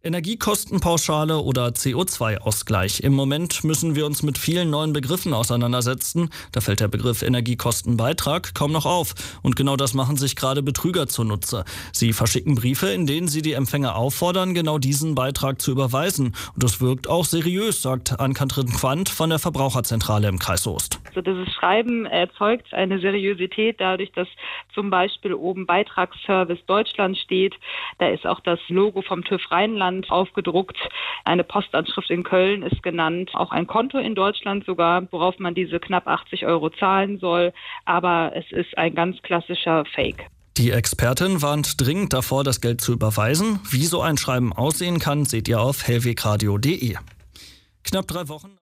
Energiekostenpauschale oder CO2-Ausgleich. Im Moment müssen wir uns mit vielen neuen Begriffen auseinandersetzen. Da fällt der Begriff Energiekostenbeitrag kaum noch auf. Und genau das machen sich gerade Betrüger zunutze. Sie verschicken Briefe, in denen sie die Empfänger auffordern, genau diesen Beitrag zu überweisen. Und das wirkt auch seriös, sagt Ann-Kathrin Quandt von der Verbraucherzentrale im Kreis Soest. Also dieses Schreiben erzeugt eine Seriosität dadurch, dass zum Beispiel oben Beitragsservice Deutschland steht. Da ist auch das Logo vom TÜV Rheinland aufgedruckt. Eine Postanschrift in Köln ist genannt. Auch ein Konto in Deutschland sogar, worauf man diese knapp 80 € zahlen soll. Aber es ist ein ganz klassischer Fake. Die Expertin warnt dringend davor, das Geld zu überweisen. Wie so ein Schreiben aussehen kann, seht ihr auf hellwegradio.de. Knapp 3 Wochen